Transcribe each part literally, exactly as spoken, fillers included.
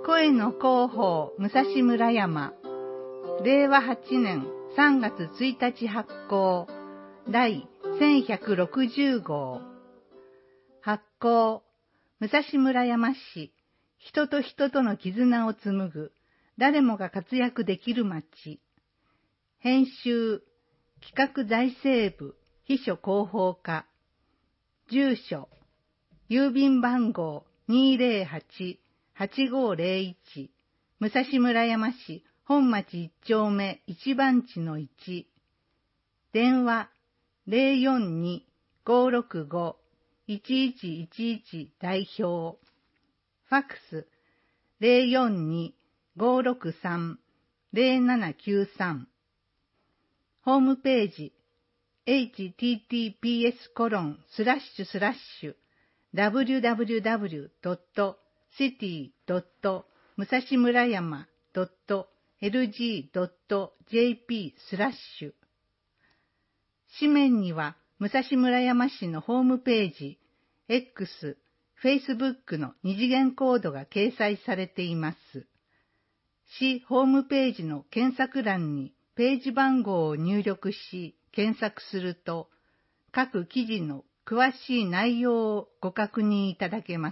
声の広報武蔵村山れいわはちねんさんがつついたち発行第せんひゃくろくじゅうごう発行武蔵村山市人と人との絆を紡ぐ誰もが活躍できる街編集企画財政部秘書広報課住所郵便番号 にーぜろはち はちごーぜろいち 武蔵村山市本町いち丁目いち番地のいち電話 ゼロよんに ごーろくご いちいちいちいち 代表ファックス ゼロよんに ごーろくさん ゼロななきゅうさんホームページ エイチティーティーピーエスコロンスラッシュスラッシュダブリューダブリューダブリュードットシティドット武蔵村山ドットエルジードットジェーピースラッシュ紙面には武蔵村山市のホームページ X、Facebook の二次元コードが掲載されています。市ホームページの検索欄にページ番号を入力し検索すると各記事の詳しい内容をご確認いただけます。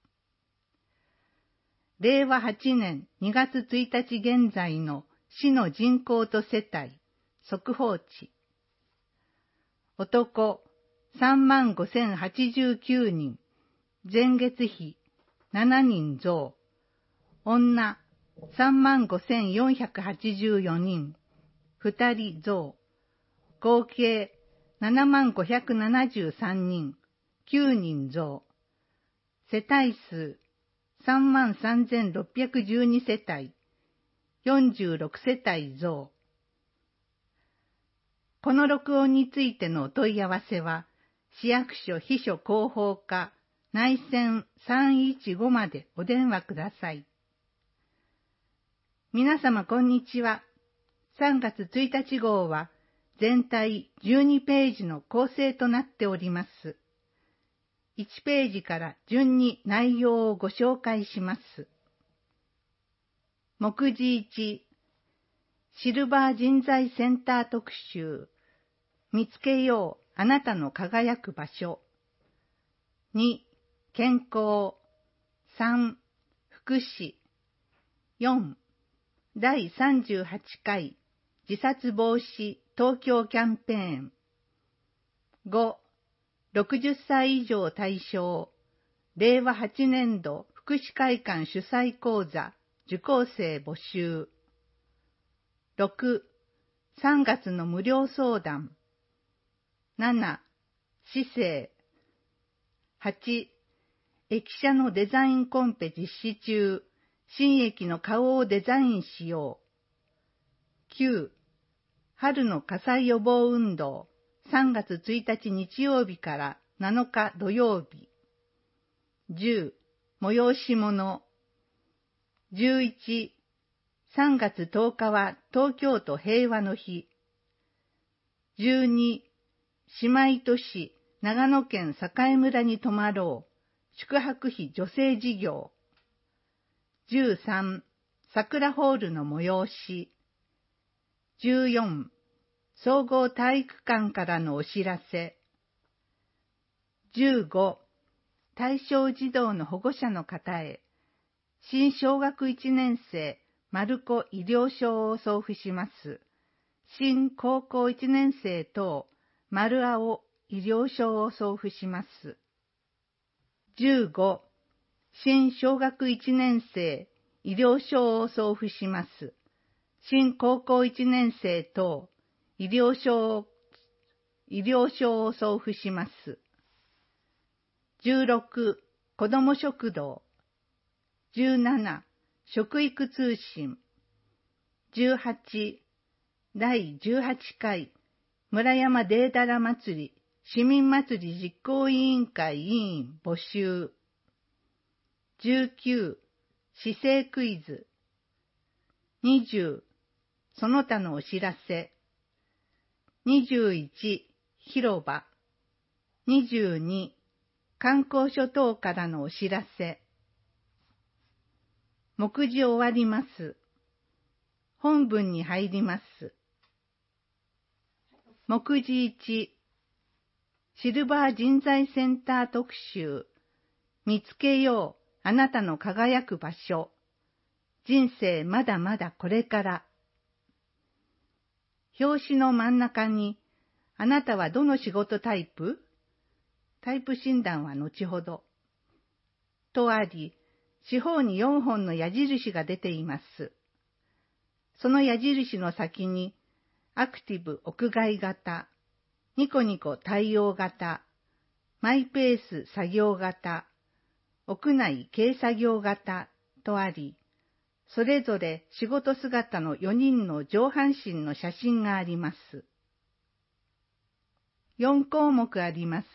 れいわはちねんにがつついたち現在の市の人口と世帯、速報値。男さんまんごせんはちじゅうきゅうにん、前月比ななにん増。女さんまんごせんよんひゃくはちじゅうよにん、ふたり増。合計ななまんごひゃくななじゅうさんにん、きゅうにん増。世帯数さんまんさんぜんろっぴゃくじゅうにせたい、よんじゅうろくせたい増。この録音についてのお問い合わせは、市役所秘書広報課内線さんいちごまでお電話ください。皆様こんにちは。さんがつついたち号は全体じゅうにページの構成となっております。いちページから順に内容をご紹介します。目次いち、シルバー人材センター特集、見つけようあなたの輝く場所。に、健康。さん、福祉。よん、だいさんじゅうはちかい自殺防止東京キャンペーン。ご、ろくじゅっさい以上対象、れいわはちねんど福祉会館主催講座受講生募集。ろく、さんがつの無料相談。なな、市政。はち、駅舎のデザインコンペ実施中、新駅の顔をデザインしよう。きゅう、春の火災予防運動、さんがつついたち日曜日からなのか土曜日。じゅう、催し物。じゅういち、さんがつとおかは東京都平和の日。じゅうに、姉妹都市長野県栄村に泊まろう、宿泊費助成事業。じゅうさん、桜ホールの催し。じゅうよん、総合体育館からのお知らせ。じゅうご、対象児童の保護者の方へ、新小学いちねん生、丸子医療証を送付します。新高校いちねん生等、丸青医療証を送付します。じゅうご、新小学いちねん生、医療証を送付します。新高校いちねん生等、医療証を、医療証を送付します。じゅうろく、子ども食堂。じゅうなな、食育通信。じゅうはち、だいじゅうはちかい村山データラ祭り市民祭り実行委員会委員募集。じゅうきゅう、市政クイズ。にじゅう、その他のお知らせ。にじゅういち、広場。にじゅうに、観光所等からのお知らせ。 目次終わります。本文に入ります。目次いち、シルバー人材センター特集、見つけよう、あなたの輝く場所。人生まだまだこれから。表紙の真ん中に、あなたはどの仕事タイプ？タイプ診断は後ほど。とあり、四方によんほんの矢印が出ています。その矢印の先に、アクティブ屋外型、ニコニコ対応型、マイペース作業型、屋内軽作業型とあり、それぞれ仕事姿のよにんの上半身の写真があります。よんこうもくあります。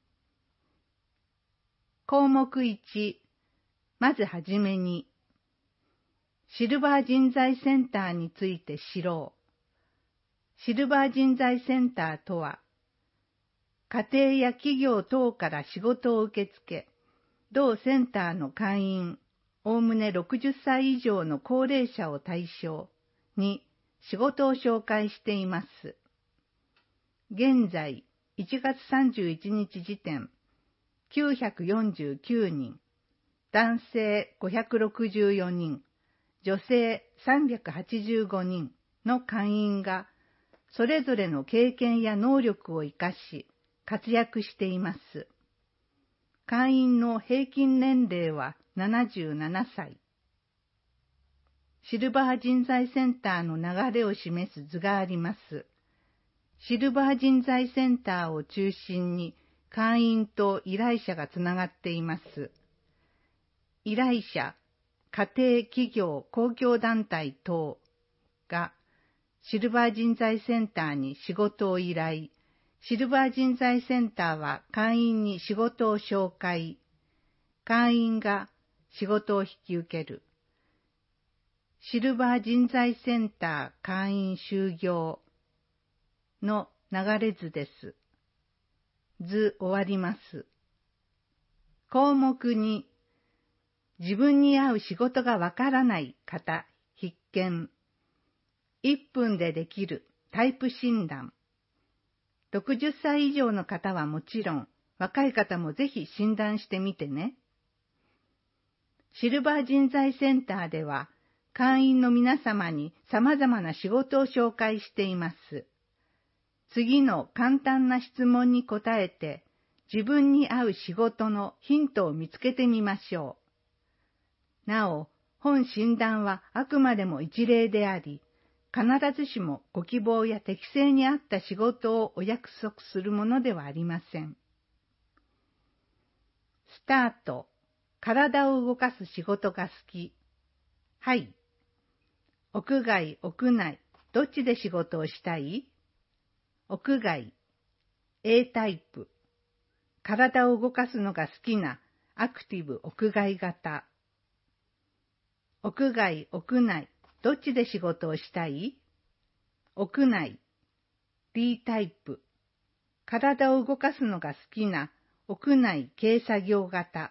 項目いち、まずはじめに、シルバー人材センターについて知ろう。シルバー人材センターとは、家庭や企業等から仕事を受け付け、同センターの会員、おおむねろくじゅっさい以上の高齢者を対象に仕事を紹介しています。現在、いちがつさんじゅういちにち時点、きゅうひゃくよんじゅうきゅうにん、男性ごひゃくろくじゅうよにん、女性さんびゃくはちじゅうごにんの会員が、それぞれの経験や能力を生かし、活躍しています。会員の平均年齢はななじゅうななさい。シルバー人材センターの流れを示す図があります。シルバー人材センターを中心に会員と依頼者がつながっています。依頼者、家庭、企業、公共団体等がシルバー人材センターに仕事を依頼、シルバー人材センターは会員に仕事を紹介、会員が仕事を引き受ける。シルバー人材センター会員就業の流れ図です。図終わります。項目に、自分に合う仕事がわからない方、必見。いっぷんでできるタイプ診断。ろくじゅっさい以上の方はもちろん、若い方もぜひ診断してみてね。シルバー人材センターでは、会員の皆様に様々な仕事を紹介しています。次の簡単な質問に答えて、自分に合う仕事のヒントを見つけてみましょう。なお、本診断はあくまでも一例であり、必ずしもご希望や適性に合った仕事をお約束するものではありません。スタート。体を動かす仕事が好き。はい。屋外、屋内、どっちで仕事をしたい？屋外。A タイプ。体を動かすのが好きなアクティブ屋外型。屋外、屋内、どっちで仕事をしたい？屋内。B タイプ。体を動かすのが好きな屋内軽作業型。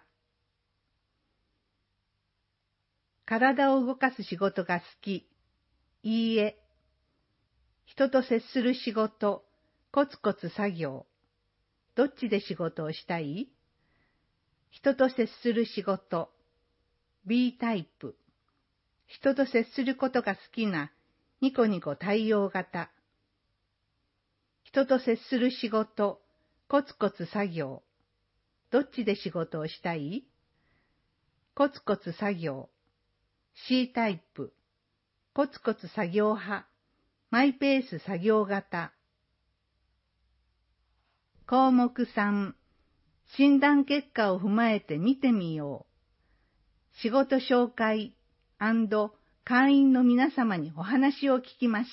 体を動かす仕事が好き。いいえ。人と接する仕事、コツコツ作業。どっちで仕事をしたい？人と接する仕事。B タイプ。人と接することが好きなニコニコ対応型。人と接する仕事、コツコツ作業。どっちで仕事をしたい？コツコツ作業。C タイプ。コツコツ作業派。マイペース作業型。項目さん。診断結果を踏まえて見てみよう。仕事紹介&会員の皆様にお話を聞きました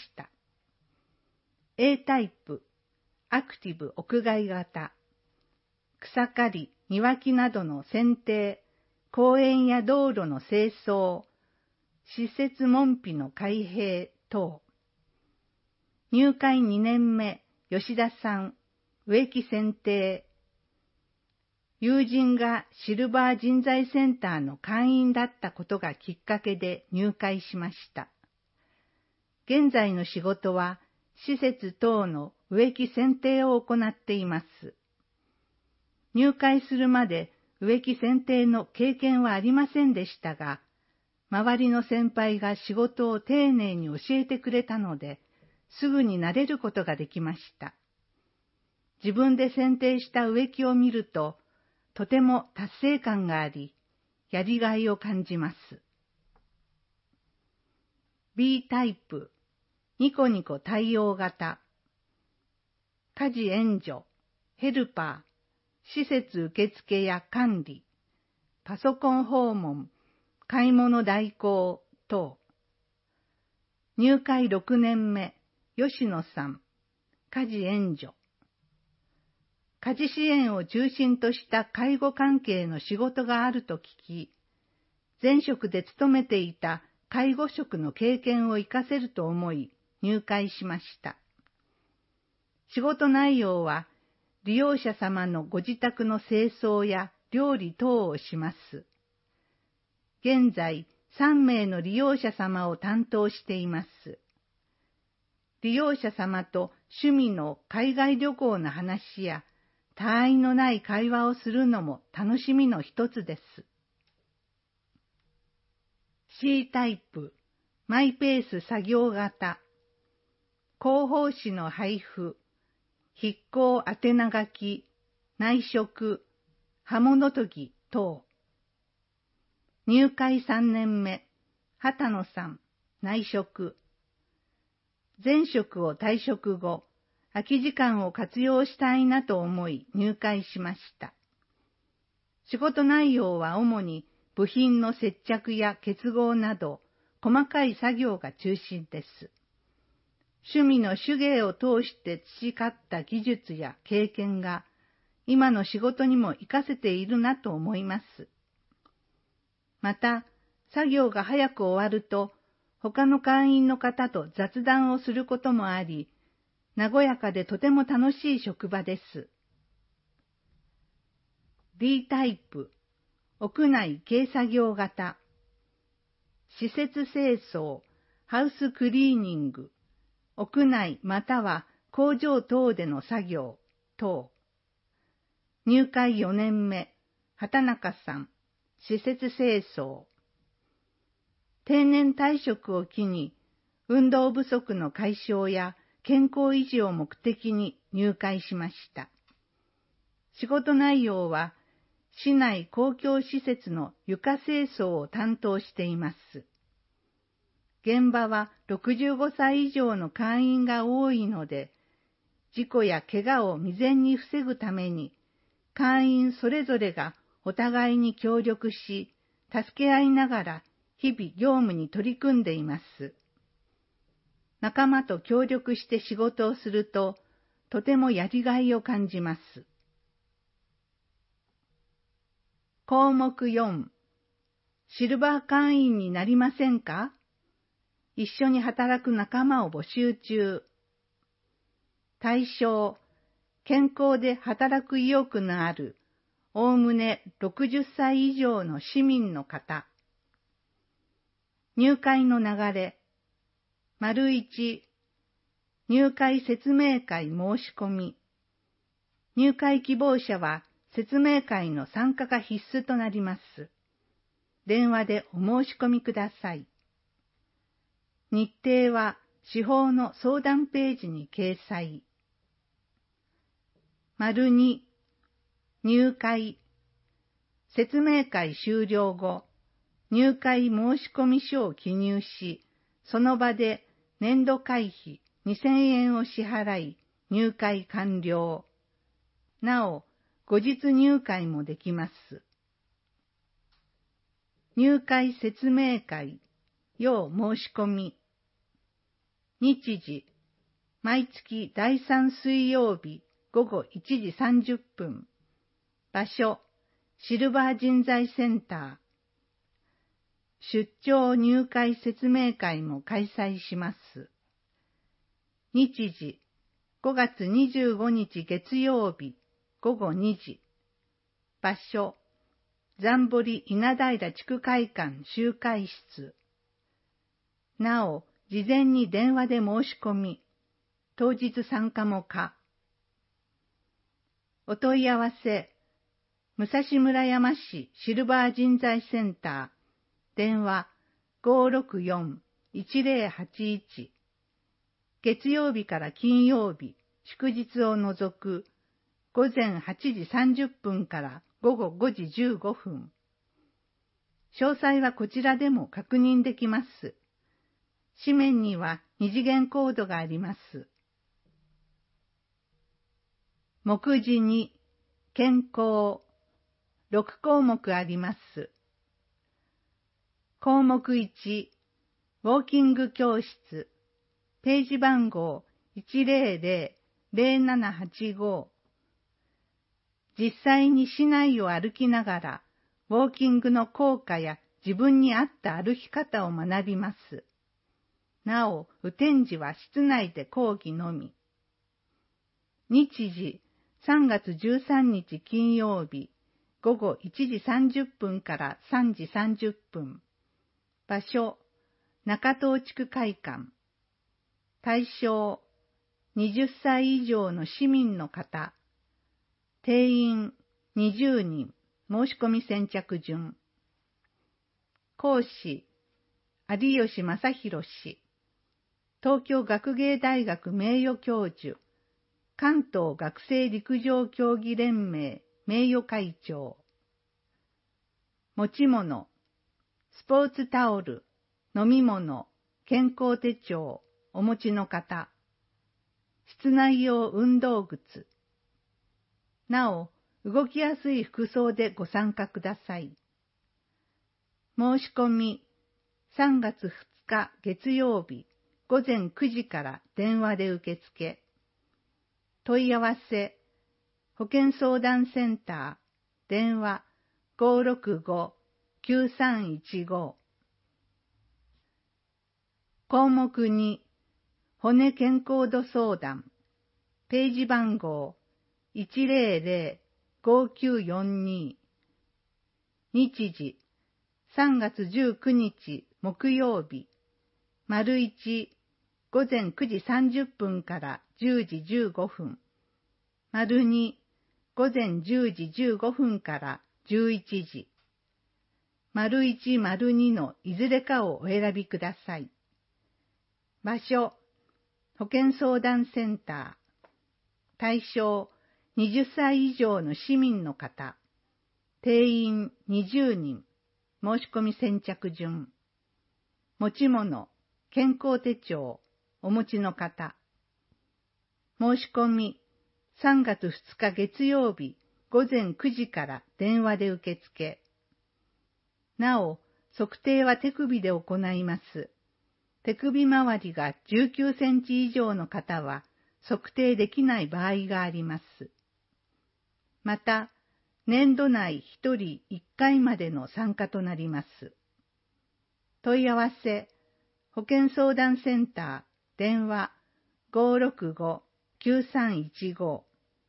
。A タイプ。アクティブ屋外型。草刈り、庭木などの剪定、公園や道路の清掃、施設門扉の開閉等。入会にねんめ、吉田さん、植木剪定。 友人がシルバー人材センターの会員だったことがきっかけで入会しました。現在の仕事は施設等の植木剪定を行っています。入会するまで植木剪定の経験はありませんでしたが、周りの先輩が仕事を丁寧に教えてくれたので、すぐに慣れることができました。自分で剪定した植木を見ると、とても達成感があり、やりがいを感じます。B タイプ、ニコニコ対応型。家事援助、ヘルパー、施設受付や管理、パソコン訪問、買い物代行等。入会ろくねんめ、吉野さん、家事援助。家事支援を中心とした介護関係の仕事があると聞き、前職で勤めていた介護職の経験を活かせると思い入会しました。仕事内容は利用者様のご自宅の清掃や料理等をします。現在さんめいの利用者様を担当しています。利用者様と趣味の海外旅行の話や他愛のない会話をするのも楽しみの一つです。C タイプ、マイペース作業型。広報誌の配布、筆行宛名書き、内職、刃物研ぎ等。入会さんねんめ、畑野さん、内職。前職を退職後、空き時間を活用したいなと思い入会しました。仕事内容は主に部品の接着や結合など細かい作業が中心です。趣味の手芸を通して培った技術や経験が今の仕事にも活かせているなと思います。また、作業が早く終わると他の会員の方と雑談をすることもあり、和やかでとても楽しい職場です。D タイプ、屋内軽作業型。施設清掃、ハウスクリーニング、屋内または工場等での作業等。入会よねんめ、畑中さん、施設清掃。定年退職を機に、運動不足の解消や健康維持を目的に入会しました。仕事内容は、市内公共施設の床清掃を担当しています。現場はろくじゅうごさい以上の会員が多いので、事故や怪我を未然に防ぐために、会員それぞれがお互いに協力し、助け合いながら日々業務に取り組んでいます。仲間と協力して仕事をすると、とてもやりがいを感じます。項目よん、シルバー会員になりませんか？一緒に働く仲間を募集中。対象、健康で働く意欲のある、おおむねろくじゅっさい以上の市民の方。入会の流れ。丸いち、入会説明会申し込み。入会希望者は説明会の参加が必須となります。電話でお申し込みください。日程は司法の相談ページに掲載。丸に、入会。説明会終了後、入会申込書を記入し、その場で年度会費にせんえんを支払い、入会完了。なお、後日入会もできます。入会説明会、要申し込み。日時、毎月だいさん水曜日ごごいちじさんじゅっぷん。場所、シルバー人材センター。出張入会説明会も開催します。日時、ごがつにじゅうごにち月曜日ごごにじ。 場所、残堀稲平地区会館集会室。なお、事前に電話で申し込み、当日参加も可。お問い合わせ、武蔵村山市シルバー人材センター、電話 ごーろくよんいちぜろはちいち。月曜日から金曜日、祝日を除く、ごぜんはちじさんじゅっぷんからごごごじじゅうごふん。詳細はこちらでも確認できます。紙面には二次元コードがあります。目次に、健康、ろくこうもくあります。項目いち、ウォーキング教室、ページ番号いちぜろぜろぜろななはちご。実際に市内を歩きながら、ウォーキングの効果や自分に合った歩き方を学びます。なお、雨天時は室内で講義のみ。日時、さんがつじゅうさんにち金曜日、ごごいちじさんじゅっぷんからさんじさんじゅっぷん。場所、中東地区会館。対象、はたち以上の市民の方。定員にじゅうにん、申し込み先着順。講師、有吉正弘氏。東京学芸大学名誉教授。関東学生陸上競技連盟名誉会長。持ち物、スポーツタオル、飲み物、健康手帳、お持ちの方。室内用運動靴。なお、動きやすい服装でご参加ください。申し込み、さんがつふつか月曜日、ごぜんくじから電話で受付。問い合わせ、保健相談センター、電話 ごーろくごきゅうさんいちご。項目に、骨健康度相談、ページ番号いちぜろぜろごきゅうよんに。日時、さんがつじゅうくにち木曜日、丸いち、ごぜんくじさんじゅっぷんからじゅうじじゅうごふん、丸に、ごぜんじゅうじじゅうごふんからじゅういちじ、丸いち、丸にのいずれかをお選びください。場所、保健相談センター。対象、はたち以上の市民の方。定員にじゅうにん。申し込み先着順。持ち物、健康手帳、お持ちの方。申し込み、さんがつふつか月曜日ごぜんくじから電話で受付。なお、測定は手首で行います。手首周りがじゅうきゅうセンチ以上の方は測定できない場合があります。また、年度内ひとりいっかいまでの参加となります。問い合わせ、保健相談センター、電話ごーろくごきゅうさんいちご。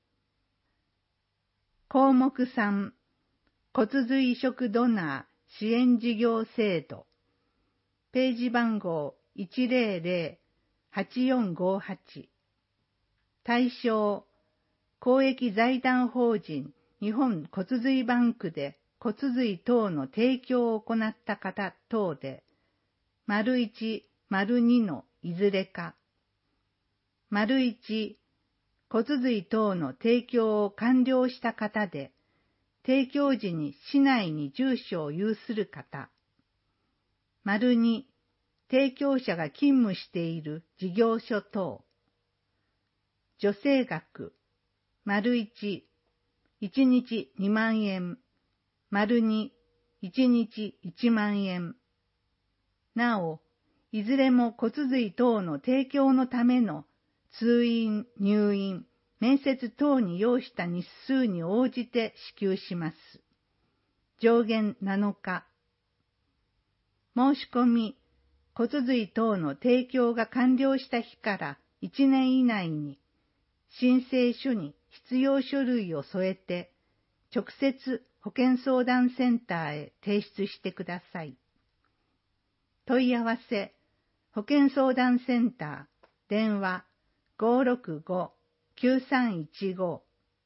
項目さん、骨髄移植ドナー支援事業制度。ページ番号いちぜろぜろはちよんごはち。対象、公益財団法人日本骨髄バンクで骨髄等の提供を行った方等で、丸いち、丸にのいずれか。丸いち、骨髄等の提供を完了した方で、提供時に市内に住所を有する方。丸に、提供者が勤務している事業所等。助成額、丸いち、いちにちにまんえん、丸に、いちにちいちまんえん。なお、いずれも骨髄等の提供のための通院、入院、面接等に要した日数に応じて支給します。上限なのか。申し込み、骨髄等の提供が完了した日からいちねん以内に、申請書に必要書類を添えて、直接保健相談センターへ提出してください。問い合わせ、保健相談センター、電話 ごーろくごーきゅうさんいちご。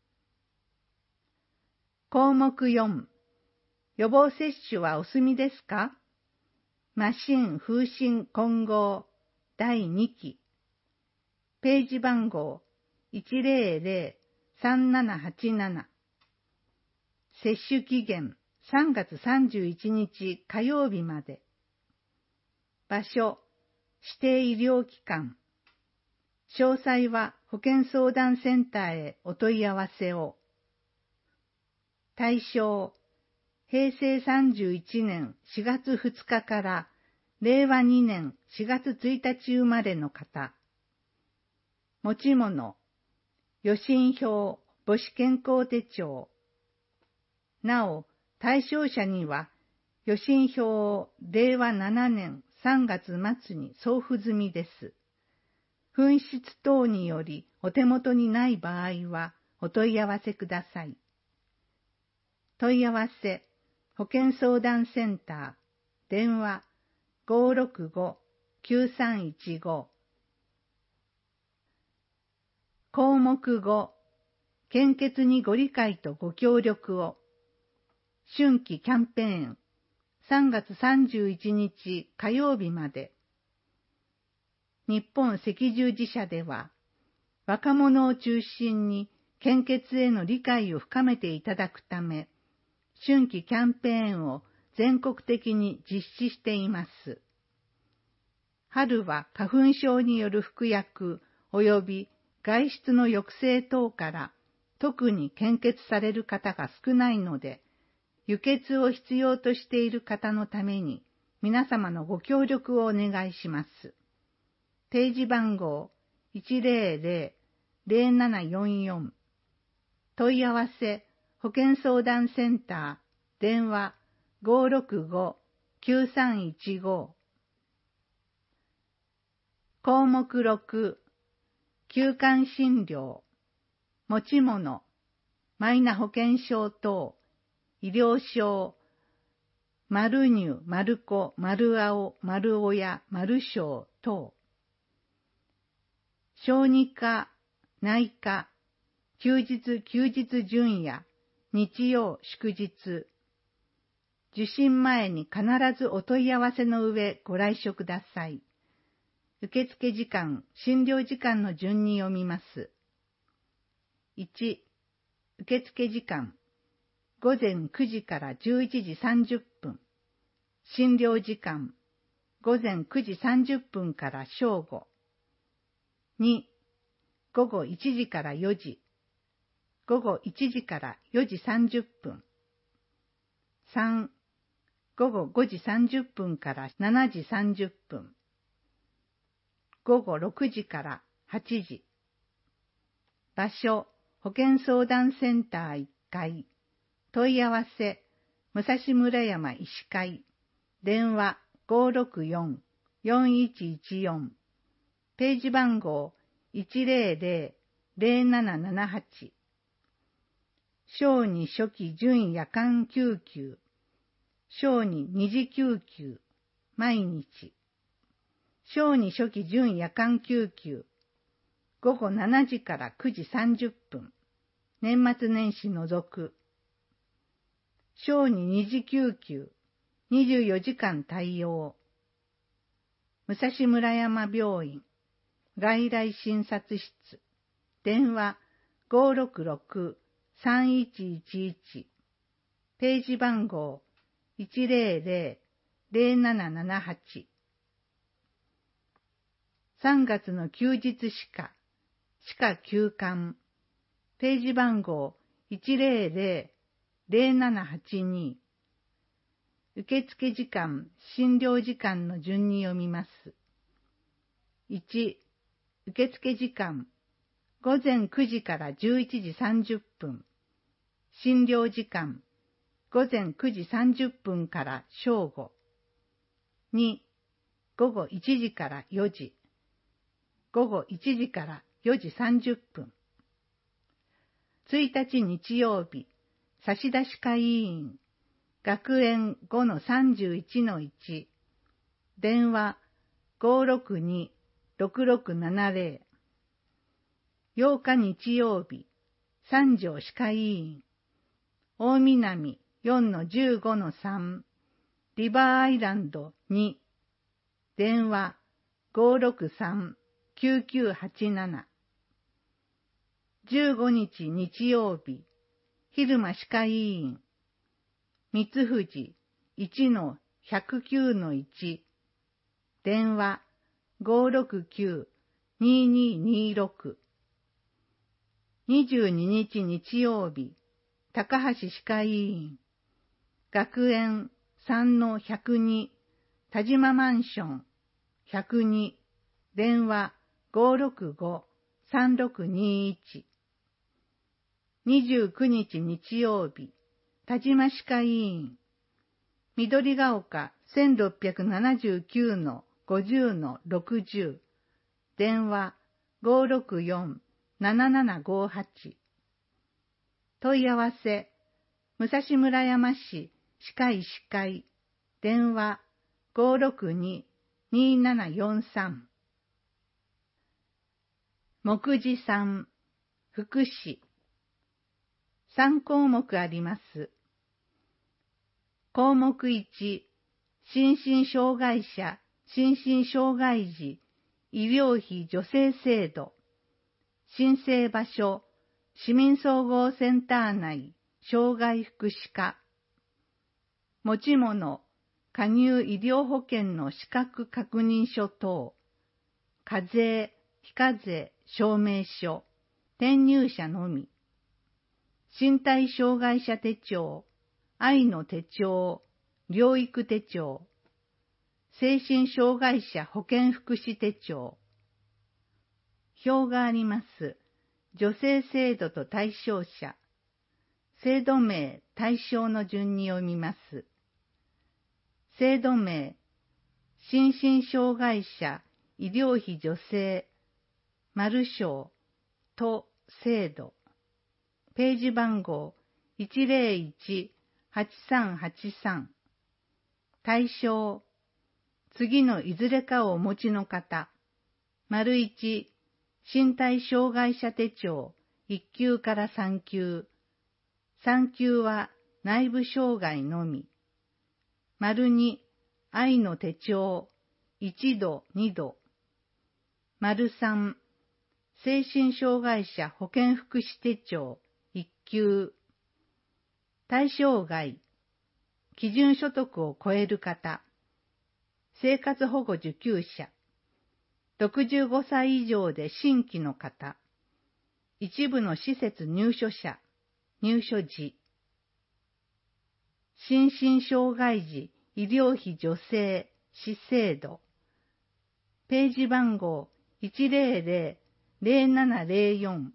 項目よん、予防接種はお済みですか？マシン風疹混合だいにき。ページ番号いちぜろぜろさんななはちなな。接種期限さんがつさんじゅういちにち火曜日まで。場所、指定医療機関。詳細は保健相談センターへお問い合わせを。対象、へいせいさんじゅういちねんしがつふつかかられいわにねんしがつついたち生まれの方。持ち物、予診票、母子健康手帳。なお、対象者には予診票をれいわななねんさんがつまつに送付済みです。紛失等によりお手元にない場合はお問い合わせください。問い合わせ、保健相談センター、電話 ごーろくごーきゅうさんいちご。項目ご、献血にご理解とご協力を。春季キャンペーン、さんがつさんじゅういちにち火曜日まで。日本赤十字社では、若者を中心に献血への理解を深めていただくため、春季キャンペーンを全国的に実施しています。春は花粉症による服薬及び外出の抑制等から特に献血される方が少ないので、輸血を必要としている方のために皆様のご協力をお願いします。ページ番号いちぜろぜろぜろななよんよん。問い合わせ保健相談センター、電話 ごーろくごーきゅうさんいちご。項目ろく、休館診療、持ち物、マイナ保険証等、医療証、丸乳、丸子、丸青、丸親、丸小等。小児科、内科、休日休日準夜、日曜祝日。受診前に必ずお問い合わせの上ご来所ください。受付時間、診療時間の順に読みます。いち、受付時間、ごぜんくじからじゅういちじさんじゅっぷん。診療時間、ごぜんくじさんじゅっぷんから正午。に、ごごいちじからよじ。ごごいちじからよじさんじゅっぷん。さん、ごごごじさんじゅっぷんからしちじさんじゅっぷん。ごごろくじからはちじ。場所、保健相談センターいっかい。問い合わせ、武蔵村山医師会。電話 ごーろくよんーよんいちいちよん。ページ番号いちぜろぜろぜろななななはち。小児初期準夜間救急。小児二次救急。毎日。小児初期準夜間救急。ごごしちじからくじさんじゅっぷん。年末年始除く。小児二次救急。にじゅうよじかん対応。武蔵村山病院。外来診察室。電話 ごーろくろくーさんいちいちいち。ページ番号いちぜろぜろぜろななななはち。さんがつの休日歯科、歯科休館。ページ番号いちぜろぜろぜろななはちに。受付時間、診療時間の順に読みます。いち、受付時間、ごぜんくじからじゅういちじさんじゅっぷん。診療時間、ごぜんくじさんじゅっぷんから正午。に、ごごいちじからよじ。ごごいちじからよじさんじゅっぷん。ついたち日曜日、 差出会委員、学園 ごのさんじゅういちのいち、電話 ごーろくにーろくろくななぜろ、ようか日曜日、三条歯科医院、大南 よんのじゅうごのさん、リバーアイランドに、電話 ごーろくさんーきゅうきゅうはちなな、じゅうごにち日曜日、昼間歯科医院、三藤 いちのひゃくきゅうのいち、電話 ごーろくきゅうにーにーにーろく、にじゅうににち日曜日、高橋歯科医院、学園 さんのひゃくに、田島マンションひゃくに、電話 ごーろくごーさんろくにーいち、にじゅうくにち日曜日、田島歯科医院、緑が丘 せんろっぴゃくななじゅうきゅうのごじゅうのろくじゅう、電話 ごーろくよんーななななごはち、問い合わせ、武蔵村山市歯科医師会、電話 ごーろくにーにーななよんさん、目次さん、福祉、さんこうもくあります。項目いち、心身障害者、心身障害児、医療費助成制度、申請場所、市民総合センター内、障害福祉課、持ち物、加入医療保険の資格確認書等、課税、非課税、証明書、転入者のみ、身体障害者手帳、愛の手帳、療育手帳、精神障害者保健福祉手帳。表があります。助成制度と対象者。制度名、対象の順に読みます。制度名、心身障害者医療費助成、丸章、と制度。ページ番号いちまるいちはちさんはちさん。対象、次のいずれかをお持ちの方。丸いち、身体障害者手帳いっきゅうからさんきゅう。さんきゅうは内部障害のみ。丸に、愛の手帳いちど、にど。丸さん、精神障害者保健福祉手帳いっきゅう。対象外、基準所得を超える方、生活保護受給者、ろくじゅうごさい以上で新規の方、一部の施設入所者、入所時、心身障害児医療費助成施制度、ページ番号いちまるまるまるななまるよん。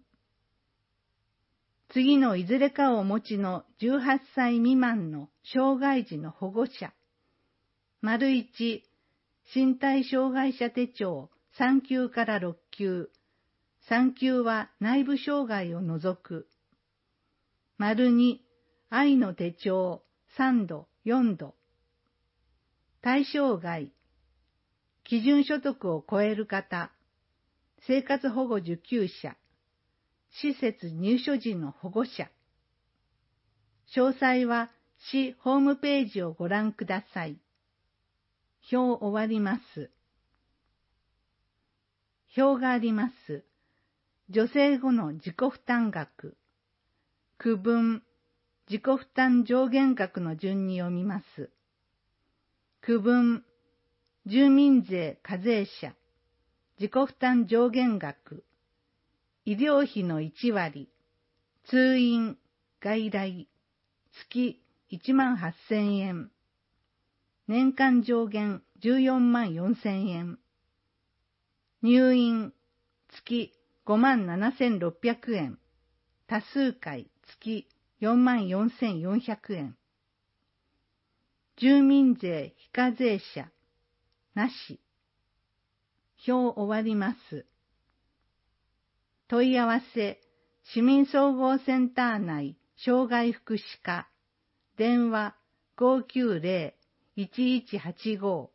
次のいずれかをお持ちのじゅうはっさい未満の障害児の保護者。丸いち、身体障害者手帳さんきゅうからろっきゅう。さんきゅうは内部障害を除く。丸に、愛の手帳さんど、よんど。対象外、基準所得を超える方、生活保護受給者、施設入所時の保護者。詳細は市ホームページをご覧ください。表終わります。表があります。助成後の自己負担額。区分、自己負担上限額の順に読みます。区分、住民税課税者、自己負担上限額。医療費のいちわり、通院、外来、月いちまんはっせんえん、年間上限じゅうよんまんよんせんえん、入院、月ごまんななせんろっぴゃくえん、多数回、月よんまんよんせんよんひゃくえん、住民税非課税者、なし。表終わります。問い合わせ、市民総合センター内障害福祉課、電話 ごーきゅうぜろ いちいちはちご。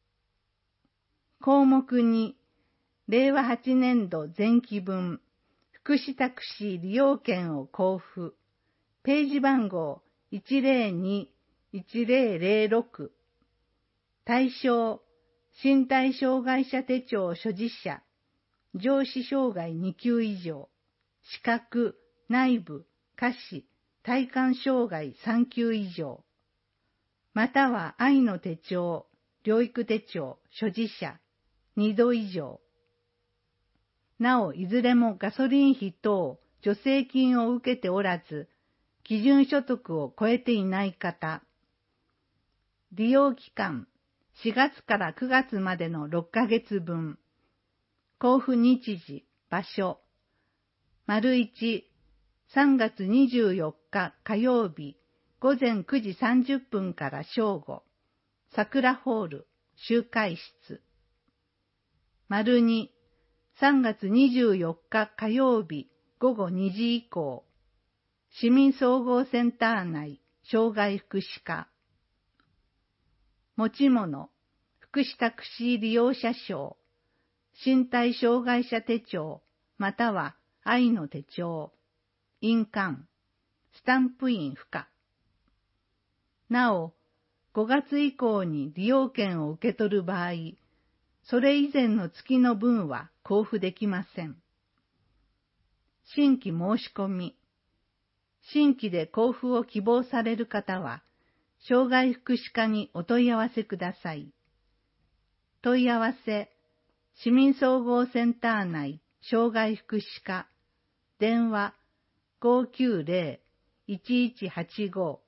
項目に、れいわはちねんど前期分、福祉タクシー利用券を交付、ページ番号 いちぜろに いちぜろぜろろく。対象、身体障害者手帳所持者、上肢障害に級以上、視覚、内部、下肢、体幹障害さん級以上、または愛の手帳、療育手帳所持者、にど以上。なお、いずれもガソリン費等助成金を受けておらず、基準所得を超えていない方。利用期間、しがつからくがつまでのろっかげつぶん。交付日時、場所。丸いち、さんがつにじゅうよっか火曜日、ごぜんくじさんじゅっぷんから正午。桜ホール、集会室。丸に、さんがつにじゅうよっか火曜日、ごごにじ以降。市民総合センター内、障害福祉課。持ち物、福祉タクシー利用者証、身体障害者手帳、または愛の手帳、印鑑、スタンプ印不可。なお、ごがつ以降に利用券を受け取る場合、それ以前の月の分は交付できません。新規申し込み。新規で交付を希望される方は、障害福祉課にお問い合わせください。問い合わせ、市民総合センター内障害福祉課、電話 ごーきゅうぜろ いちいちはちご。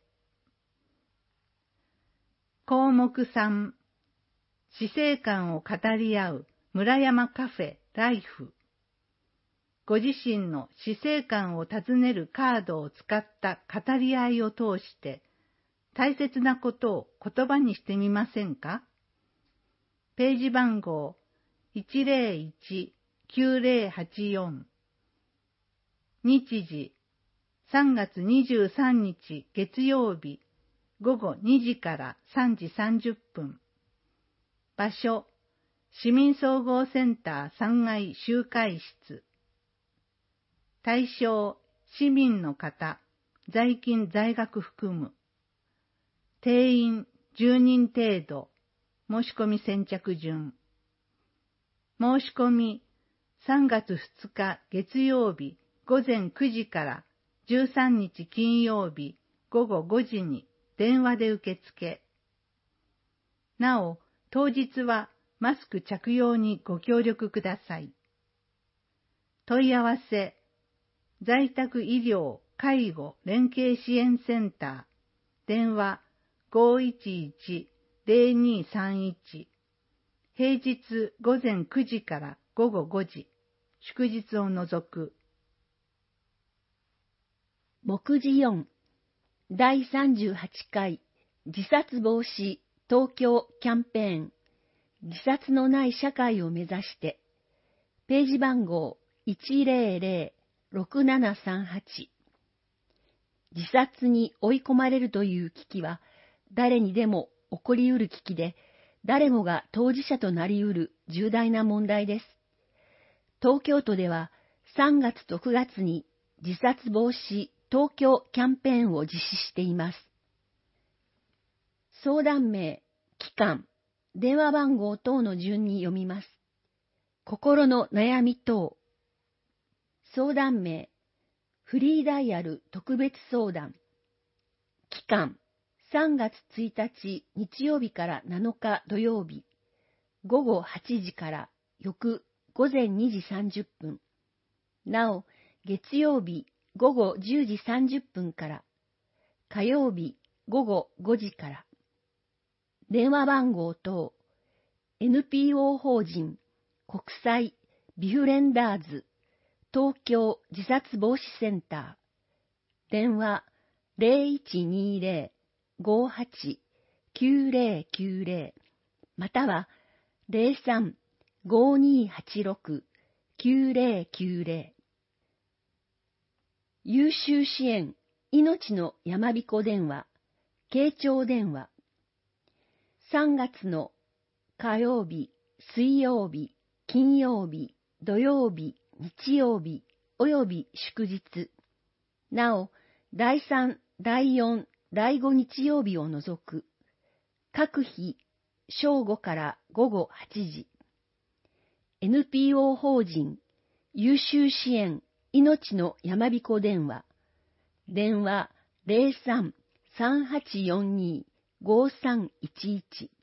項目さん、死生観を語り合う村山カフェライフ。ご自身の死生観を尋ねるカードを使った語り合いを通して、大切なことを言葉にしてみませんか？ページ番号 いちぜろいち きゅうぜろはちよん。日時さんがつにじゅうさんにち月曜日ごごにじからさんじさんじゅっぷん。場所、市民総合センターさんがい集会室。対象、市民の方、在勤在学含む。定員じゅうにん程度、申し込み先着順。申し込み、さんがつふつか月曜日ごぜんくじからじゅうさんにち金曜日ごごごじに電話で受付。なお、当日はマスク着用にご協力ください。問い合わせ、在宅医療介護連携支援センター、電話 ごーいちいち ぜろにさんいち。平日ごぜんくじからごごごじ、祝日を除く。 目次よん、だいさんじゅうはちかい自殺防止東京キャンペーン、自殺のない社会を目指して、ページ番号 いちぜろぜろ ろくななさんはち。自殺に追い込まれるという危機は、誰にでも起こりうる危機で、誰もが当事者となりうる重大な問題です。東京都ではさんがつとくがつに自殺防止東京キャンペーンを実施しています。相談名、期間、電話番号等の順に読みます。心の悩み等。相談名、フリーダイヤル特別相談。期間、さんがつついたち日曜日からなのか土曜日、ごごはちじから翌ごぜんにじさんじゅっぷん。なお、月曜日ごごじゅうじさんじゅっぷんから、火曜日ごごごじから。電話番号等、エヌピーオー 法人国際ビフレンダーズ東京自殺防止センター。電話 ぜろいちにぜろ ごはち きゅうぜろきゅうぜろ または ゼロさん ごにはちろく きゅうぜろきゅうぜろ。優秀支援命のやまびこ電話、慶長電話。さんがつの火曜日、水曜日、金曜日、土曜日、日曜日、および祝日。なお、だいさん、だいよん、だいご日曜日を除く、各日、正午から午後はちじ。エヌピーオー 法人、優秀支援、命のやまびこ電話。電話 ゼロさん さんはちよんに ごさんいちいち。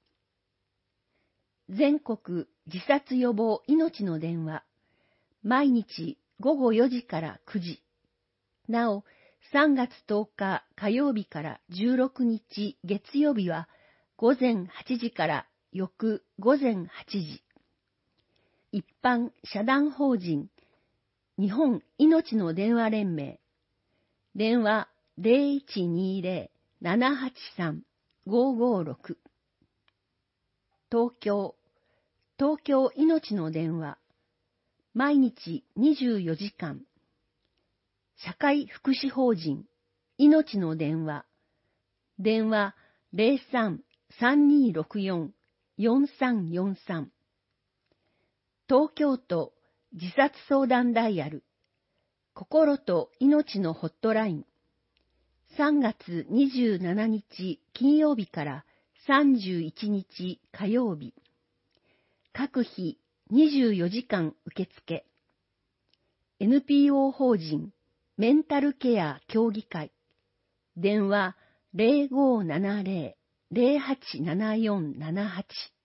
全国自殺予防命の電話。毎日ごごよじからくじ。なお、さんがつとおか火曜日からじゅうろくにち月曜日はごぜんはちじから翌ごぜんはちじ。一般社団法人日本命の電話連盟。電話 ゼロいちにゼロ ななはちさん ごごろく。東京、東京命の電話。毎日にじゅうよじかん。社会福祉法人命の電話。電話 ゼロさん さんにろくよん よんさんよんさん。東京都自殺相談ダイヤル。心と命のホットライン。さんがつにじゅうしちにち金曜日からさんじゅういちにち火曜日。各日にじゅうよじかん受付。エヌピーオー 法人メンタルケア協議会。電話 ゼロごななゼロ ゼロはちななよんななはち。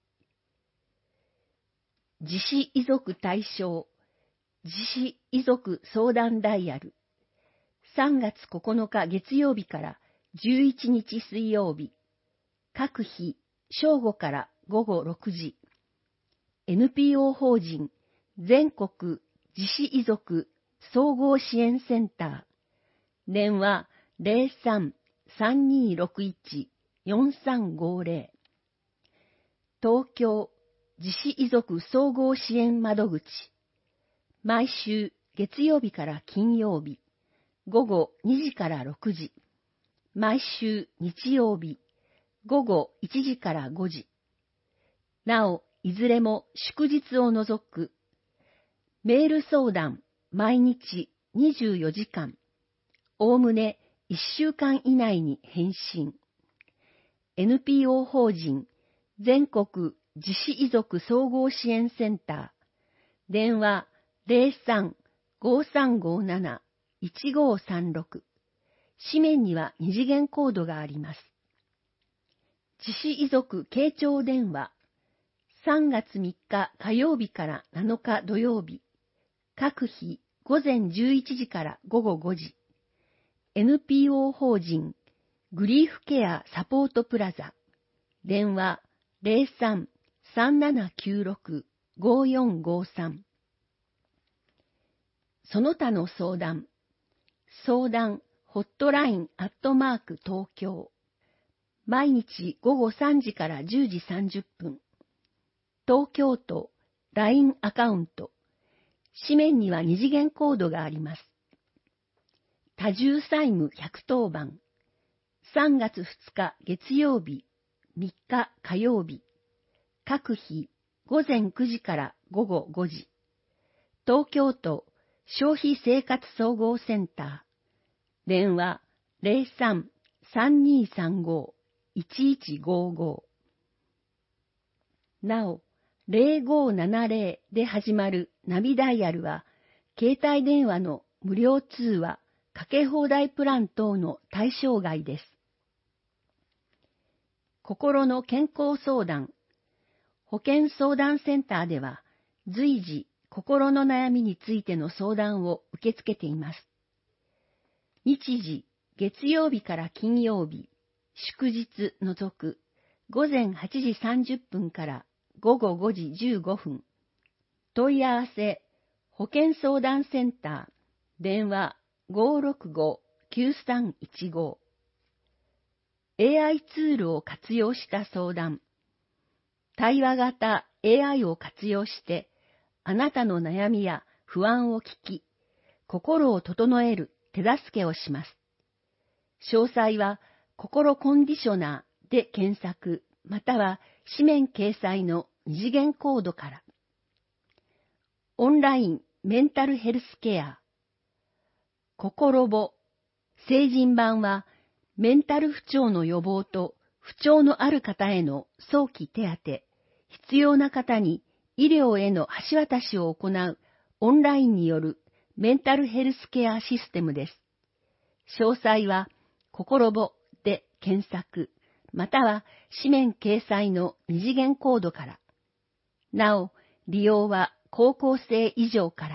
自死遺族対象自死遺族相談ダイヤル。さんがつここのか月曜日からじゅういちにち水曜日。各日正午からごごろくじ。エヌピーオー 法人全国自死遺族総合支援センター。電話 ゼロさん さんにろくいち よんさんごゼロ。東京自死遺族総合支援窓口。毎週月曜日から金曜日。午後にじからろくじ。毎週日曜日。午後いちじからごじ。なお、いずれも祝日を除く。メール相談、毎日にじゅうよじかん。おおむねいっしゅうかん以内に返信。エヌピーオー 法人、全国自死遺族総合支援センター。電話 ゼロさん ごさんごなな いちごさんろく。紙面には二次元コードがあります。自死遺族慶長電話。さんがつみっか火曜日からなのか土曜日。各日ごぜんじゅういちじからごごごじ。エヌピーオー 法人グリーフケアサポートプラザ。電話 ゼロさん さんななきゅうろく ごよんごさん。その他の相談。相談ホットラインアットマーク東京。毎日ごごさんじからじゅうじさんじゅっぷん。東京都 ライン アカウント。紙面には二次元コードがあります。多重債務ひゃくとおばん。さんがつふつか月曜日、みっか火曜日。各日ごぜんくじからごごごじ。東京都消費生活総合センター。電話 ゼロさん さんにさんご いちいちごご。なお、ゼロごななゼロで始まるナビダイヤルは、携帯電話の無料通話、かけ放題プラン等の対象外です。心の健康相談。保健相談センターでは、随時心の悩みについての相談を受け付けています。日時、月曜日から金曜日、祝日除く、ごぜんはちじさんじゅっぷんからごごごじじゅうごふん。問い合わせ、保健相談センター、電話 ごろくご きゅうさんいちご。エーアイ ツールを活用した相談。対話型 エーアイ を活用して、あなたの悩みや不安を聞き、心を整える手助けをします。 詳細は心コンディショナーで検索、または紙面掲載の二次元コードから。オンラインメンタルヘルスケア。心ぼ。成人版はメンタル不調の予防と不調のある方への早期手当、必要な方に医療への橋渡しを行うオンラインによるメンタルヘルスケアシステムです。詳細は心ぼで検索、または紙面掲載の二次元コードから。なお、利用は高校生以上から。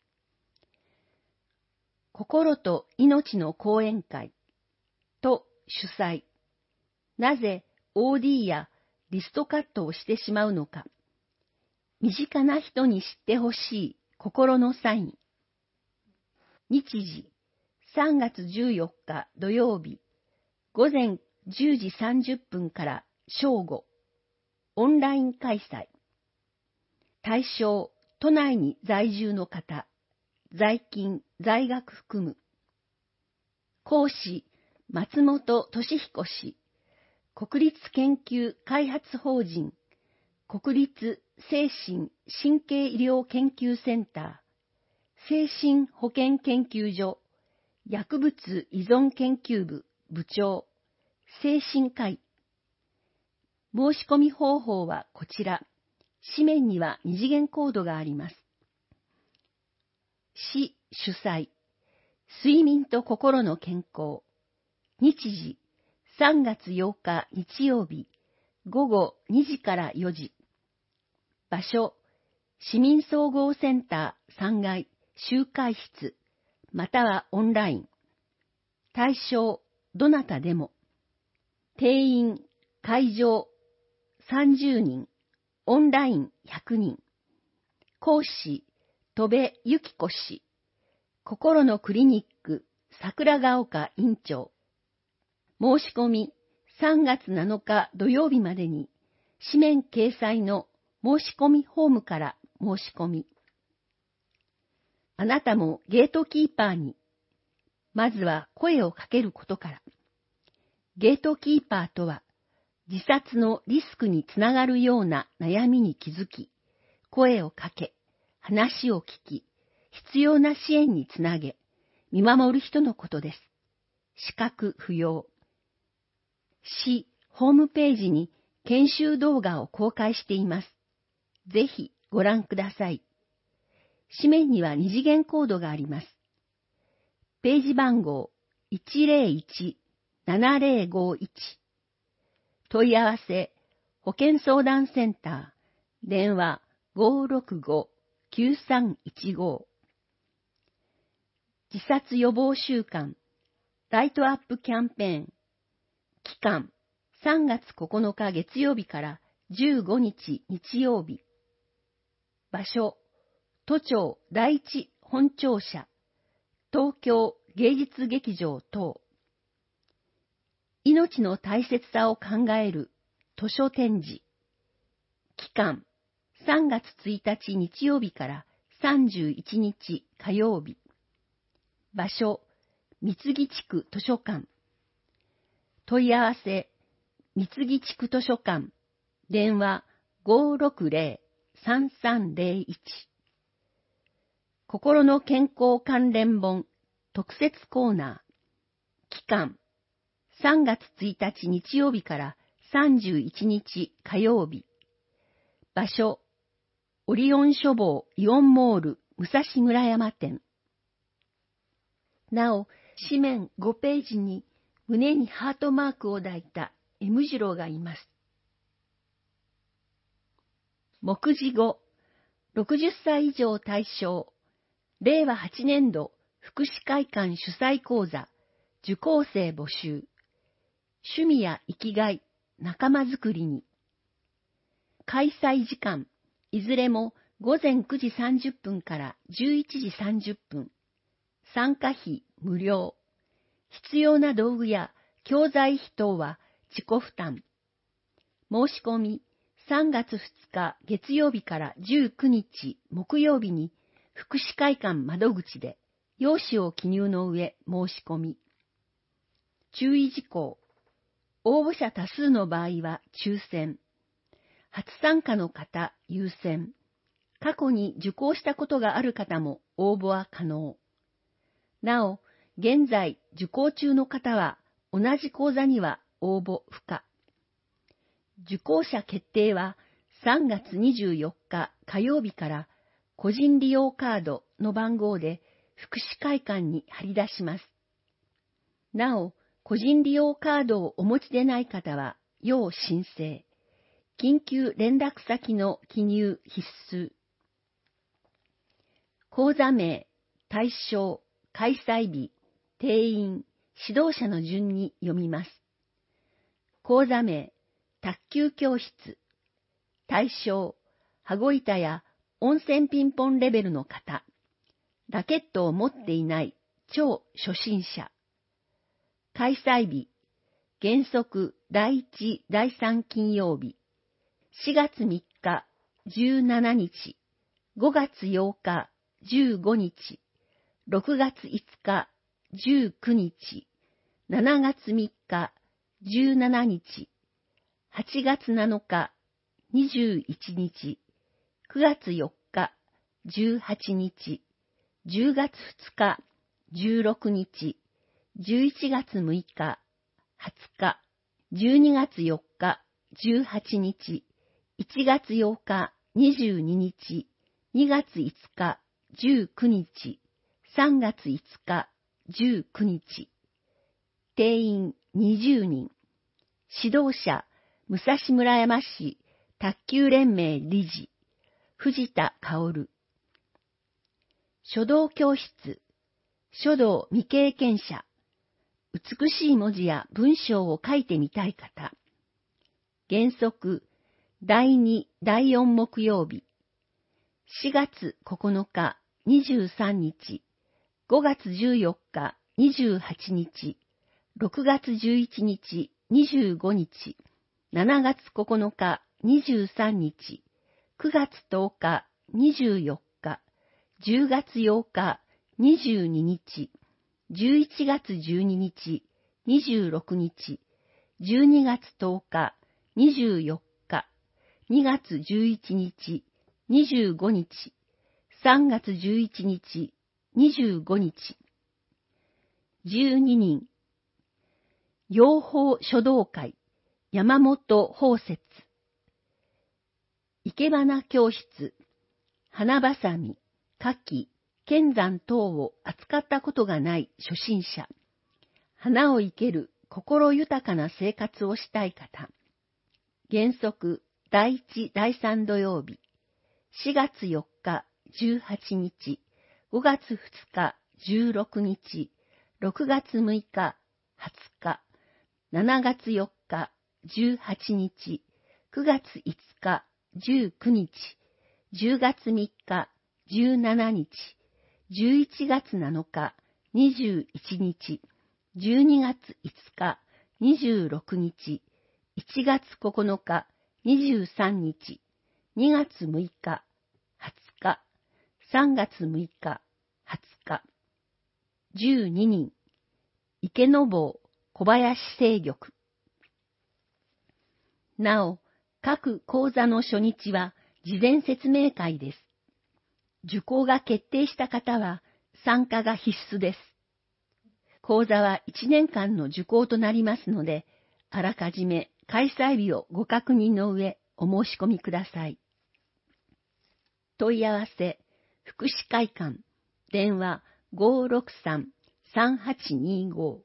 心と命の講演会と主催。なぜ オーディー やリストカットをしてしまうのか。身近な人に知ってほしい心のサイン。日時、さんがつじゅうよっか土曜日、午前じゅうじさんじゅっぷんから正午、オンライン開催。対象、都内に在住の方、在勤、在学含む。講師、松本俊彦氏、国立研究開発法人、国立精神神経医療研究センター、精神保健研究所、薬物依存研究部部長、精神科医。申し込み方法はこちら。紙面には二次元コードがあります。市主催。睡眠と心の健康。日時、さんがつようか日曜日、午後にじからよじ。場所、市民総合センターさんがい集会室、またはオンライン。対象、どなたでも。定員、会場、さんじゅうにん、オンラインひゃくにん。講師、戸部由紀子氏。心のクリニック、桜ヶ丘院長。申し込み、さんがつなのか土曜日までに、紙面掲載の申し込みフォームから申し込み。あなたもゲートキーパーに、まずは声をかけることから。ゲートキーパーとは、自殺のリスクにつながるような悩みに気づき、声をかけ、話を聞き、必要な支援につなげ、見守る人のことです。資格不要。市ホームページに研修動画を公開しています。ぜひご覧ください。紙面には二次元コードがあります。ページ番号 いちゼロいち ななゼロごいち。問い合わせ、保健相談センター、電話 ごーろくご きゅうさんいちご。自殺予防週間、ライトアップキャンペーン。期間、さんがつここのか月曜日からじゅうごにち日曜日。場所、都庁第一本庁舎、東京芸術劇場等。命の大切さを考える図書展示。期間、さんがつついたち日曜日からさんじゅういちにち火曜日。場所、三木地区図書館。問い合わせ、三木地区図書館。電話 ごーろくゼロ さんさんゼロいち。心の健康関連本特設コーナー。期間、さんがつついたち日曜日からさんじゅういちにち火曜日。場所、オリオン書房イオンモール武蔵村山店。なお、紙面ごページに胸にハートマークを抱いた M 字路がいます。目次後、ろくじゅっさい以上対象、れいわはちねんど福祉会館主催講座、受講生募集。趣味や生きがい、仲間づくりに。開催時間、いずれもごぜんくじさんじゅっぷんからじゅういちじさんじゅっぷん。参加費無料。必要な道具や教材費等は自己負担。申し込み、さんがつふつか月曜日からじゅうくにち木曜日に福祉会館窓口で用紙を記入の上申し込み。 注意事項。応募者多数の場合は抽選。初参加の方優先。過去に受講したことがある方も応募は可能。なお、現在受講中の方は同じ講座には応募不可。受講者決定はさんがつにじゅうよっか火曜日から個人利用カードの番号で福祉会館に貼り出します。なお、個人利用カードをお持ちでない方は要申請。緊急連絡先の記入必須。講座名、対象、開催日、定員、指導者の順に読みます。講座名、卓球教室。対象、羽子板や温泉ピンポンレベルの方。ラケットを持っていない超初心者。開催日、原則だいいち、だいさん金曜日。しがつみっか、じゅうしちにち、ごがつようか、じゅうごにち、ろくがついつか、じゅうくにち、しちがつみっか、じゅうしちにち、はちがつなのか、にじゅういちにち、くがつよっか、じゅうはちにち、じゅうがつふつか、じゅうろくにち、じゅういちがつむいか、はつか、じゅうにがつよっか、じゅうはちにち、いちがつようか、にじゅうににち、にがついつか、じゅうくにち、さんがついつか、じゅうくにち。定員にじゅうにん。指導者、武蔵村山市卓球連盟理事、藤田薫。書道教室、書道未経験者、美しい文字や文章を書いてみたい方。原則、だいに、だいよん木曜日。しがつここのか、にじゅうさんにち、ごがつじゅうよっか、にじゅうはちにち、ろくがつじゅういちにち、にじゅうごにち、しちがつここのか、にじゅうさんにち、くがつとおか、にじゅうよっか、じゅうがつようか、にじゅうににち、じゅういちがつじゅうににち、にじゅうろくにち、じゅうにがつとおか、にじゅうよっか、にがつじゅういちにち、にじゅうごにち、さんがつじゅういちにち、にじゅうごにち。じゅうににん。養蜂書道会、山本宝節。生け花教室、花ばさみ、花器、剣山等を扱ったことがない初心者。花を生ける心豊かな生活をしたい方。原則、だいいち、だいさん土曜日。しがつよっか、じゅうはちにち、ごがつふつか、じゅうろくにち、ろくがつむいか、はつか、しちがつよっか、じゅうはちにち、くがついつか、じゅうくにち、じゅうがつみっか、じゅうしちにち、じゅういちがつなのか、にじゅういちにち、じゅうにがついつか、にじゅうろくにち、いちがつここのか、にじゅうさんにち、にがつむいか、はつか、さんがつむいか、はつか。じゅうににん。池坊、小林清玉。なお、各講座の初日は事前説明会です。受講が決定した方は参加が必須です。講座はいちねんかんの受講となりますので、あらかじめ開催日をご確認の上、お申し込みください。問い合わせ、福祉会館、電話 ごーろくさん、さんはちにーご。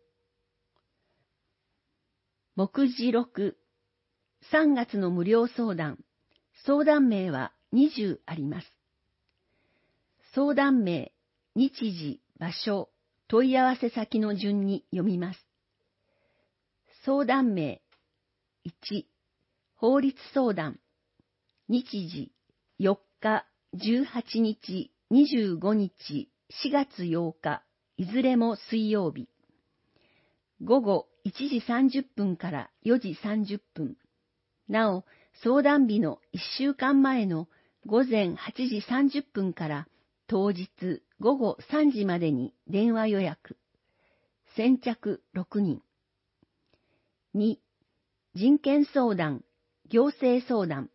目次ろく、さんがつの無料相談、相談名はにじゅうあります。相談名、日時、場所、問い合わせ先の順に読みます。相談名、いち、法律相談、日時、よっか、じゅうはちにち、にじゅうごにち、しがつようか、いずれも水曜日。午後いちじさんじゅっぷんからよじさんじゅっぷん。なお、相談日のいっしゅうかんまえの午前はちじさんじゅっぷんから当日午後さんじまでに電話予約。先着ろくにん。 に、人権相談、行政相談。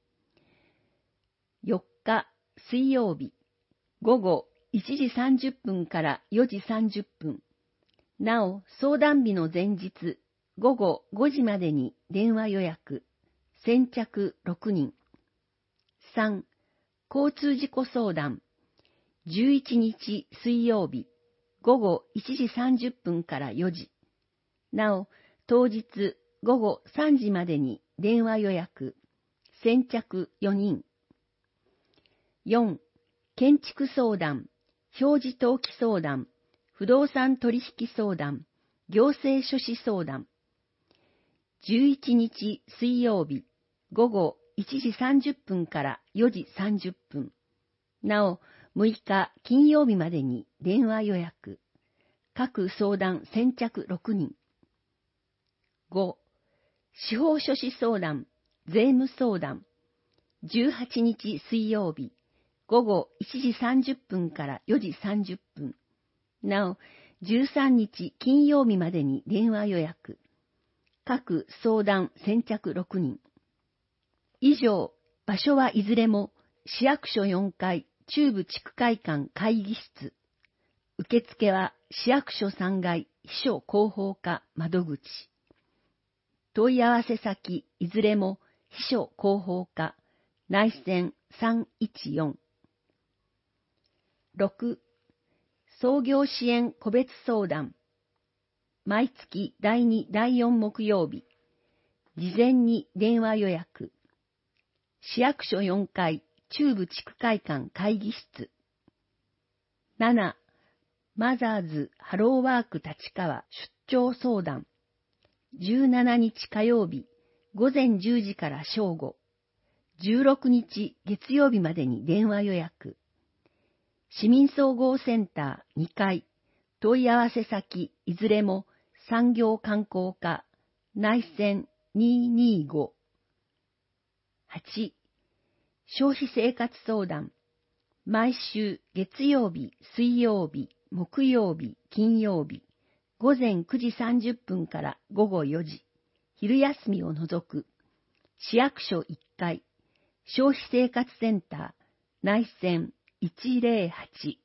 よっか水曜日、午後いちじさんじゅっぷんからよじさんじゅっぷん。なお、相談日の前日、午後ごじまでに電話予約。先着ろくにん。さん、交通事故相談。じゅういちにち水曜日、午後いちじさんじゅっぷんからよじ。なお、当日午後さんじまでに電話予約。先着よにん。よん、建築相談、表示登記相談、不動産取引相談、行政書士相談。じゅういちにち水曜日、午後いちじさんじゅっぷんからよじさんじゅっぷん。なお、むいか金曜日までに電話予約。各相談先着ろくにん。ご、司法書士相談、税務相談。じゅうはちにち水曜日、午後いちじさんじゅっぷんからよじさんじゅっぷん。なお、じゅうさんにち金曜日までに電話予約。各相談先着ろくにん。以上、場所はいずれも市役所よんかい中部地区会館会議室。受付は市役所さんがい秘書広報課窓口。問い合わせ先いずれも秘書広報課内線さんいちよん。ろく、創業支援個別相談。毎月だいに、だいよん木曜日。事前に電話予約。市役所よんかい中部地区会館会議室。なな、マザーズハローワーク立川出張相談。じゅうしちにち火曜日、午前じゅうじから正午。じゅうろくにち月曜日までに電話予約。市民総合センターにかい、問い合わせ先いずれも産業観光課内線ににーご。はち、消費生活相談。毎週月曜日、水曜日、木曜日、金曜日、午前くじさんじゅっぷんから午後よじ、昼休みを除く、市役所いっかい、消費生活センター、内線いちぜろはち。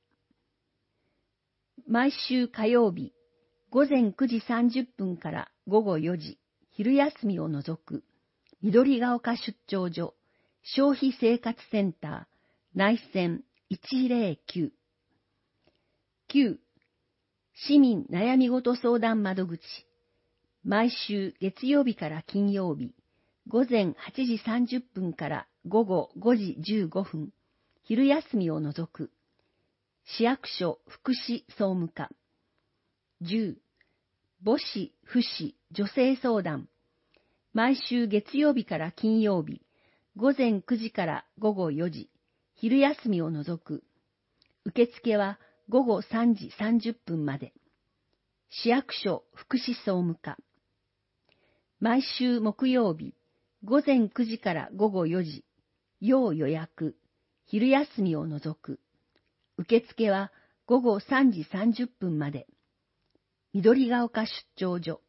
毎週火曜日、午前くじさんじゅっぷんから午後よじ、昼休みを除く、緑が丘出張所、消費生活センター、内線いちぜろきゅう。きゅう、市民悩み事相談窓口。毎週月曜日から金曜日、午前はちじさんじゅっぷんから午後ごじじゅうごふん、昼休みを除く、市役所福祉総務課。じゅう、母子、父子、女性相談。毎週月曜日から金曜日、午前くじから午後よじ、昼休みを除く。受付は午後さんじさんじゅっぷんまで。市役所福祉総務課。毎週木曜日、午前くじから午後よじ、要予約、昼休みを除く。受付は午後さんじさんじゅっぷんまで。緑が丘出張所。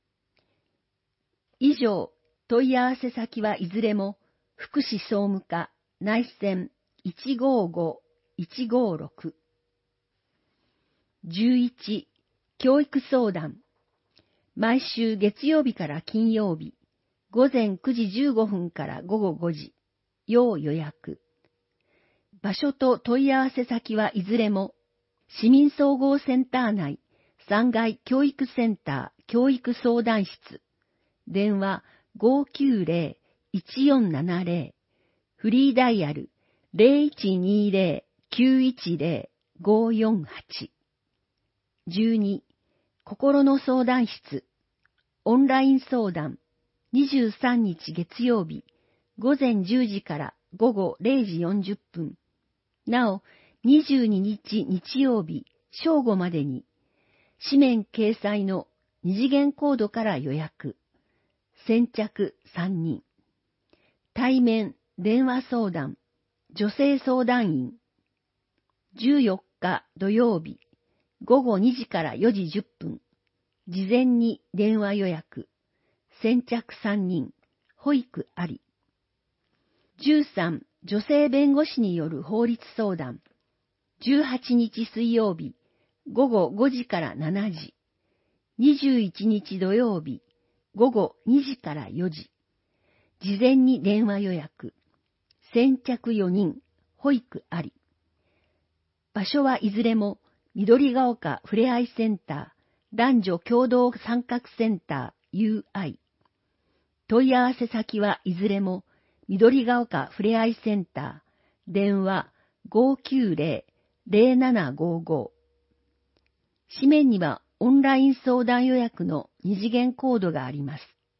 以上、問い合わせ先はいずれも、福祉総務課内線いちごごいちごろく。じゅういち、教育相談。毎週月曜日から金曜日、午前くじじゅうごふんから午後ごじ、要予約。場所と問い合わせ先はいずれも、市民総合センター内さんがい教育センター教育相談室。電話 ごーきゅうぜろいちよんななぜろ。フリーダイヤル ゼロいちにぜろきゅういちぜろごよんはち。じゅうに、心の相談室。オンライン相談。にじゅうさんにち月曜日、午前じゅうじから午後れいじよんじゅっぷん。なお、にじゅうににち日曜日、正午までに、紙面掲載の二次元コードから予約。先着さんにん。対面電話相談、女性相談員。じゅうよっか土曜日、午後にじからよじじゅっぷん。事前に電話予約。 先着さんにん、保育あり。じゅうさん、女性弁護士による法律相談。じゅうはちにち水曜日、午後ごじからしちじ。にじゅういちにち土曜日、午後にじからよじ。事前に電話予約。先着よにん、保育あり。場所はいずれも、緑が丘ふれあいセンター、男女共同参画センター ユーアイ。問い合わせ先はいずれも、緑が丘ふれあいセンター、電話 ごきゅうぜろ ぜろななごご。紙面にはオンライン相談予約の二次元コードがあります。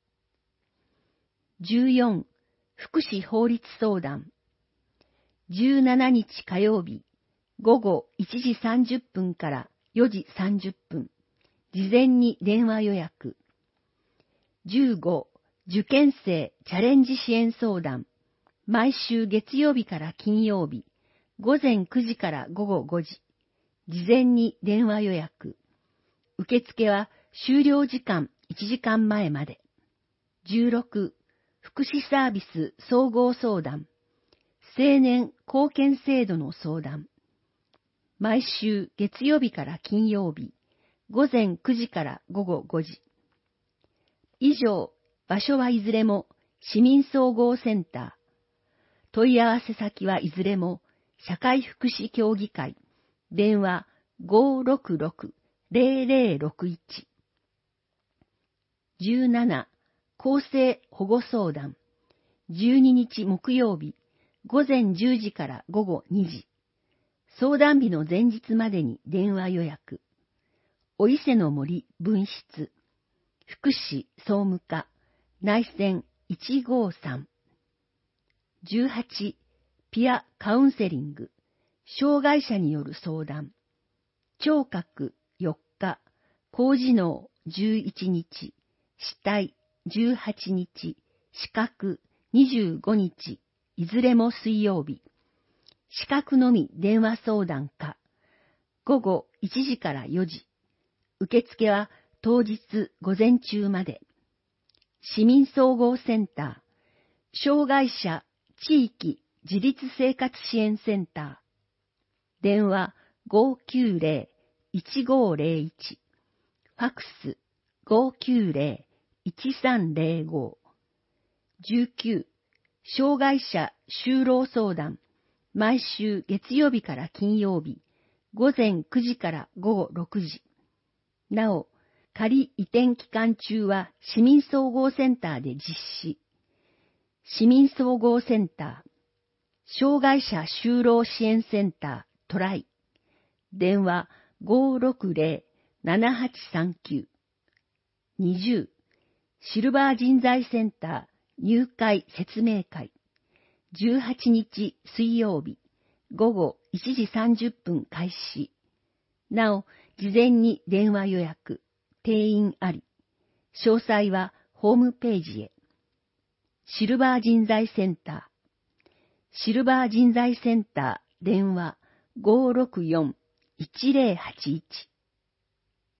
じゅうよん、福祉法律相談。じゅうしちにち火曜日、午後いちじさんじゅっぷんからよじさんじゅっぷん、事前に電話予約。じゅうご、受験生チャレンジ支援相談。毎週月曜日から金曜日、午前くじから午後ごじ、事前に電話予約。受付は終了時間いちじかんまえまで。じゅうろく、福祉サービス総合相談。青年貢献制度の相談。毎週月曜日から金曜日、午前くじから午後ごじ。以上、場所はいずれも市民総合センター。問い合わせ先はいずれも社会福祉協議会。電話 ごろくろく ぜろぜろろくいち。じゅうなな、厚生保護相談。じゅうににち木曜日、午前じゅうじから午後にじ。相談日の前日までに電話予約。お伊勢の森分室。福祉総務課。内線いちごさん。じゅうはち、ピアカウンセリング。障害者による相談。聴覚よっか。高次脳じゅういちにち。視体じゅうはちにち。視覚にじゅうごにち。いずれも水曜日。視覚のみ電話相談か。午後いちじからよじ。受付は当日午前中まで。市民総合センター。障害者地域自立生活支援センター。電話 ごきゅうぜろ いちごぜろいち。ファクス ごきゅうぜろ いちさんぜろご。じゅうきゅう、障害者就労相談。毎週月曜日から金曜日、午前くじから午後ろくじ。なお、仮移転期間中は市民総合センターで実施。市民総合センター、障害者就労支援センタートライ。電話 ごろくぜろ ななはちさんきゅう。にじゅう、シルバー人材センター入会説明会。じゅうはちにち水曜日、午後いちじさんじゅっぷん開始。なお、事前に電話予約、定員あり。詳細はホームページへ。シルバー人材センター。シルバー人材センター電話 ごろくよん いちぜろはちいち。